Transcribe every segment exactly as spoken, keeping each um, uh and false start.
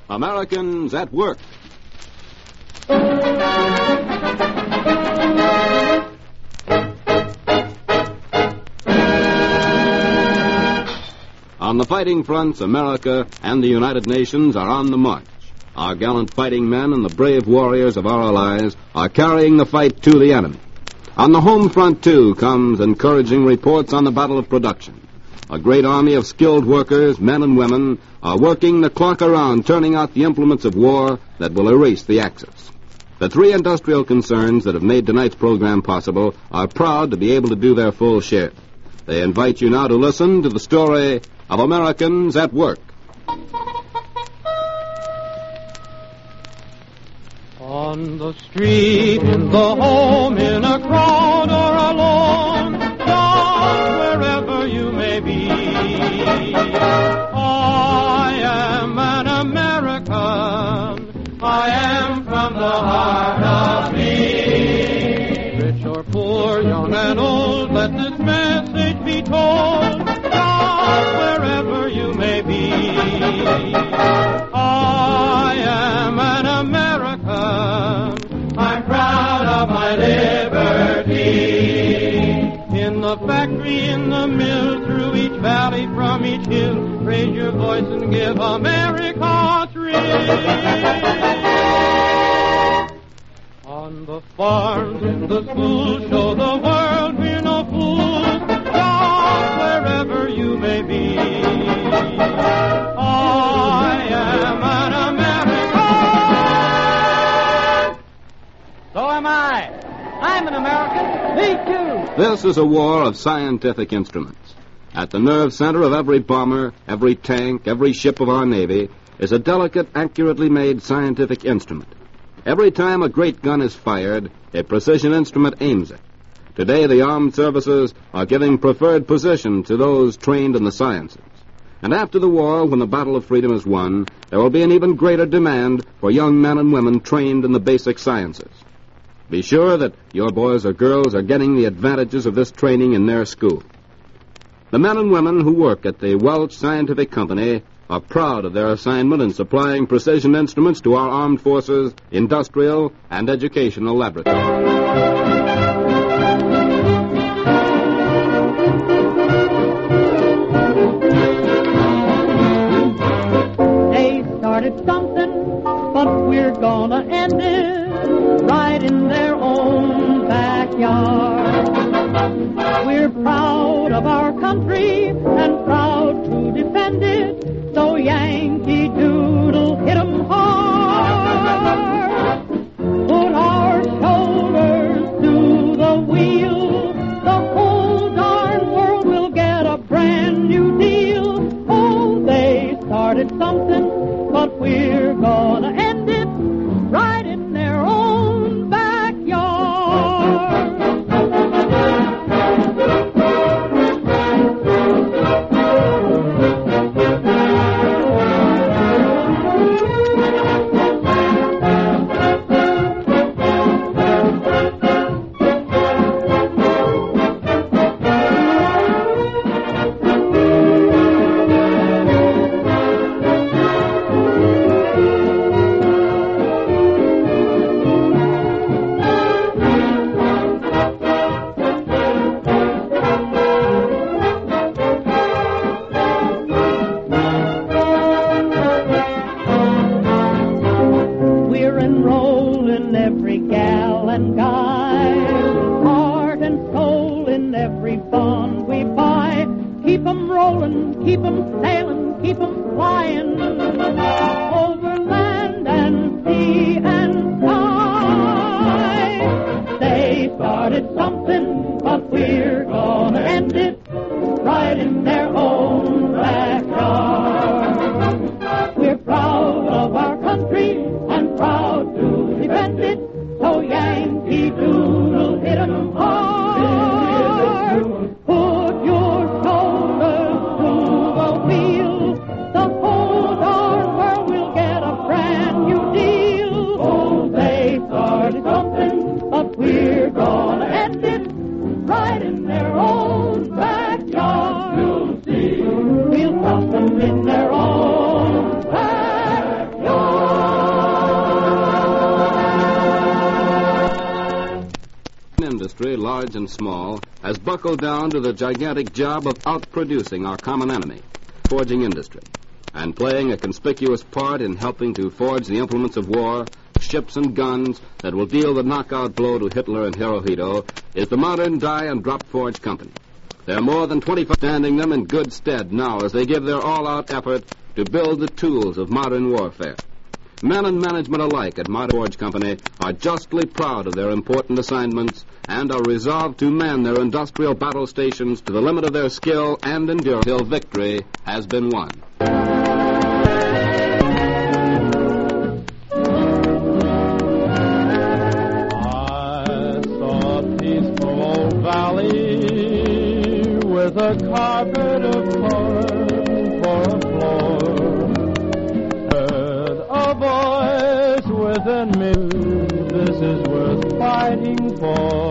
Americans at Work. On the fighting fronts, America and the United Nations are on the march. Our gallant fighting men and the brave warriors of our allies are carrying the fight to the enemy. On the home front, too, comes encouraging reports on the battle of production. A great army of skilled workers, men and women, are working the clock around, turning out the implements of war that will erase the Axis. The three industrial concerns that have made tonight's program possible are proud to be able to do their full share. They invite you now to listen to the story of Americans at Work. On the street, in the home, in a crowd or alone, just wherever you may be, I am an American. I am from the heart of me. Rich or poor, young and old, let this message be told, just wherever you may be. I am an American. I'm proud of my liberty. In the factory, in the mill, through each valley, from each hill, raise your voice and give America a thrill. On the farms, in the schools, show the world we're no fools, just wherever you may be. I am an American. So am I. I'm an American. Me too. This is a war of scientific instruments. At the nerve center of every bomber, every tank, every ship of our Navy is a delicate, accurately made scientific instrument. Every time a great gun is fired, a precision instrument aims it. Today, the armed services are giving preferred position to those trained in the sciences. And after the war, when the battle of freedom is won, there will be an even greater demand for young men and women trained in the basic sciences. Be sure that your boys or girls are getting the advantages of this training in their school. The men and women who work at the Welch Scientific Company are proud of their assignment in supplying precision instruments to our armed forces, industrial, and educational laboratories. Something, but we're gonna end it right in their own backyard. We're proud of our country and proud to defend it, so Yankee Doodle hit 'em hard. Put our shoulders to the wheel, the whole darn world will get a brand new deal. Oh, they started something, but we're gonna end it right in their own backyard. Keep 'em sailing, keep 'em flying, over land and sea and sky. They started something, but we're gonna end it right in their own backyard. We're proud of our country and proud to defend it, so Yankee do. industry, large and small, has buckled down to the gigantic job of outproducing our common enemy, forging industry, and playing a conspicuous part in helping to forge the implements of war, ships and guns that will deal the knockout blow to Hitler and Hirohito, is the modern die and drop forge company. There are more than twenty-five standing them in good stead now as they give their all-out effort to build the tools of modern warfare. Men and management alike at Modern Forge Company are justly proud of their important assignments and are resolved to man their industrial battle stations to the limit of their skill and endurance till victory has been won. I saw a peaceful old valley with a carpet of corn for a floor. A voice within me, this is worth fighting for.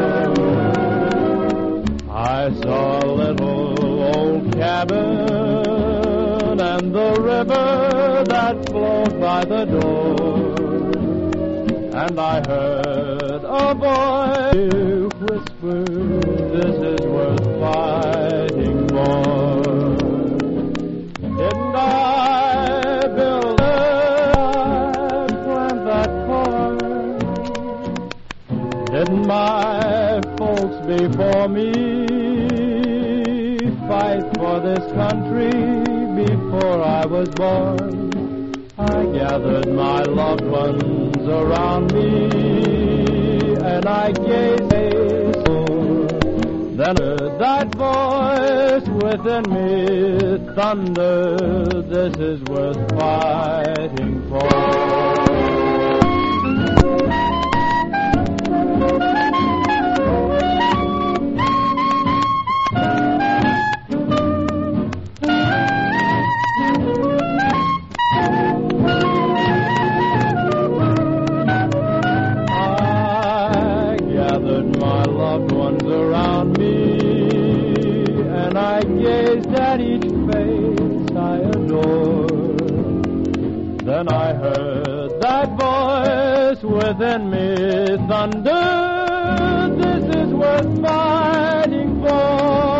I saw a little old cabin and the river that flowed by the door. And I heard a voice whisper, this is worth fighting for. Didn't I build Didn't my folks before me fight for this country before I was born? I gathered my loved ones around me and I gazed. Then heard that voice within me thunder, this is worth fighting for. Then I heard that voice within me thunder, this is worth fighting for.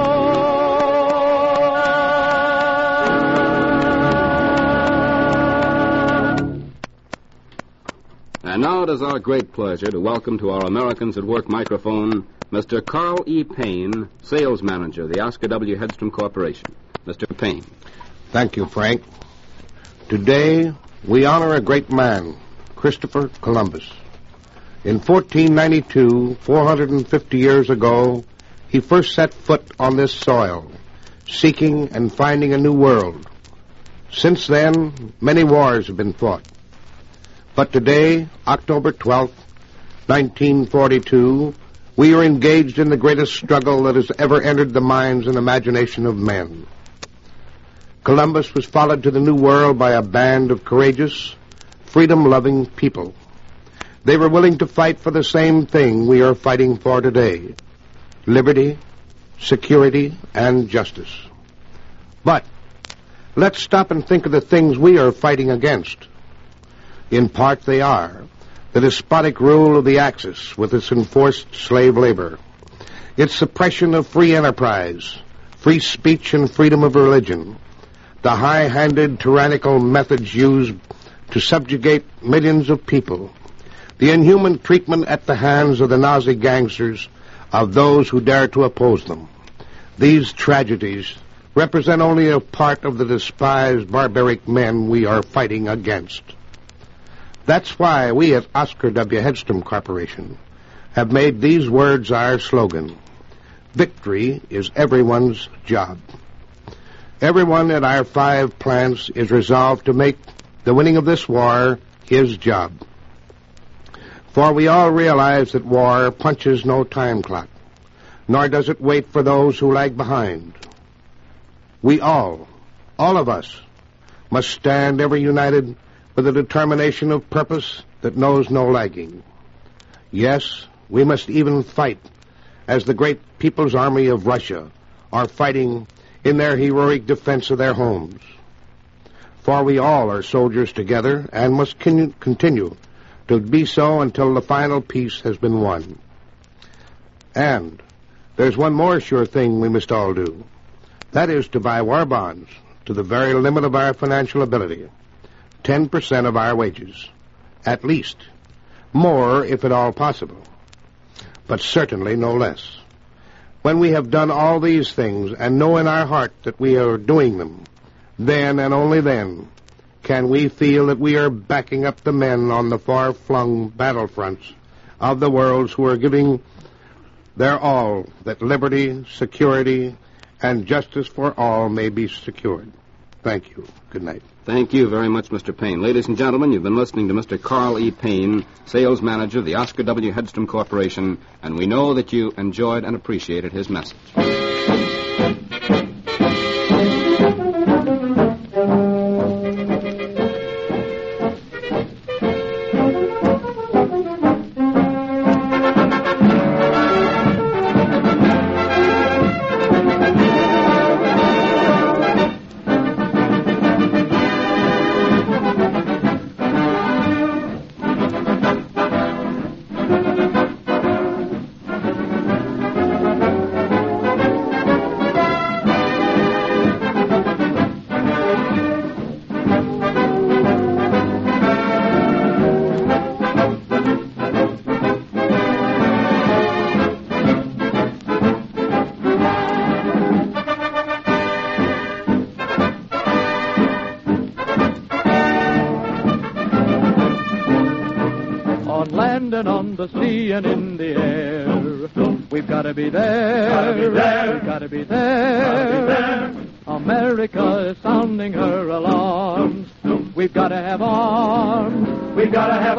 And now it is our great pleasure to welcome to our Americans at Work microphone Mister Carl E. Payne, Sales Manager of the Oscar W. Hedstrom Corporation. Mister Payne. Thank you, Frank. Today, we honor a great man, Christopher Columbus. In fourteen ninety-two, four hundred fifty years ago, he first set foot on this soil, seeking and finding a new world. Since then, many wars have been fought. But today, October twelfth, nineteen forty-two, we are engaged in the greatest struggle that has ever entered the minds and imagination of men. Columbus was followed to the New World by a band of courageous, freedom-loving people. They were willing to fight for the same thing we are fighting for today: liberty, security, and justice. But let's stop and think of the things we are fighting against. In part, they are the despotic rule of the Axis with its enforced slave labor, its suppression of free enterprise, free speech, and freedom of religion, the high-handed, tyrannical methods used to subjugate millions of people, the inhuman treatment at the hands of the Nazi gangsters of those who dare to oppose them. These tragedies represent only a part of the despised, barbaric men we are fighting against. That's why we at Oscar W. Hedstrom Corporation have made these words our slogan: victory is everyone's job. Everyone at our five plants is resolved to make the winning of this war his job. For we all realize that war punches no time clock, nor does it wait for those who lag behind. We all, all of us, must stand ever united with a determination of purpose that knows no lagging. Yes, we must even fight as the great People's Army of Russia are fighting in their heroic defense of their homes. For we all are soldiers together and must con- continue to be so until the final peace has been won. And there's one more sure thing we must all do. That is to buy war bonds to the very limit of our financial ability. Ten percent of our wages. At least. More, if at all possible. But certainly no less. When we have done all these things and know in our heart that we are doing them, then and only then can we feel that we are backing up the men on the far-flung battlefronts of the world who are giving their all that liberty, security, and justice for all may be secured. Thank you. Good night. Thank you very much, Mister Payne. Ladies and gentlemen, you've been listening to Mister Carl E. Payne, sales manager of the Oscar W. Hedstrom Corporation, and we know that you enjoyed and appreciated his message. And on the sea and in the air, we've got to be there. Gotta be there. We've got to be there. Gotta be there. America is sounding her alarms. We've got to have arms. We've got to have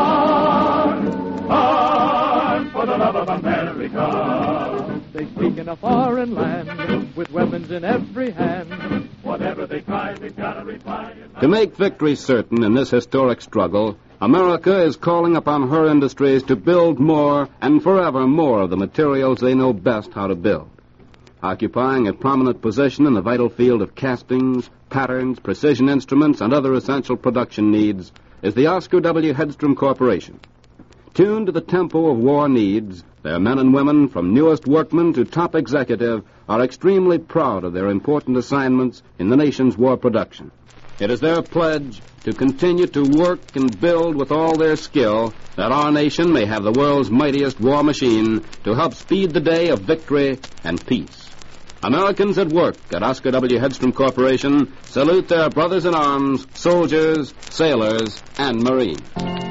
arms, arms for the love of America. They speak in a foreign land with weapons in every hand. Whatever they try, they've got to reply. To make victory certain in this historic struggle, America is calling upon her industries to build more and forever more of the materials they know best how to build. Occupying a prominent position in the vital field of castings, patterns, precision instruments, and other essential production needs is the Oscar W. Hedstrom Corporation. Tuned to the tempo of war needs, their men and women, from newest workman to top executive, are extremely proud of their important assignments in the nation's war production. It is their pledge to continue to work and build with all their skill that our nation may have the world's mightiest war machine to help speed the day of victory and peace. Americans at work at Oscar W. Hedstrom Corporation salute their brothers in arms, soldiers, sailors, and Marines.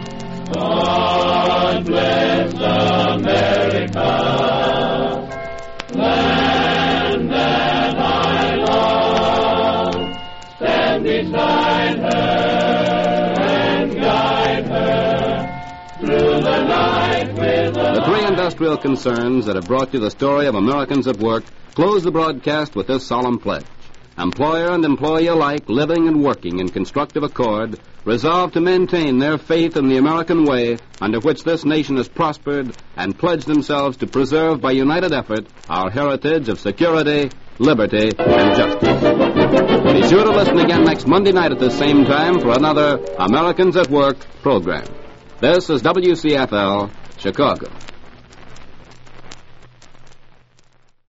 God bless America, land that I love. Stand beside her and guide her through the night with a The three industrial concerns that have brought you the story of Americans at work close the broadcast with this solemn pledge. Employer and employee alike, living and working in constructive accord, resolve to maintain their faith in the American way under which this nation has prospered and pledge themselves to preserve by united effort our heritage of security, liberty, and justice. Be sure to listen again next Monday night at the same time for another Americans at Work program. This is W C F L, Chicago.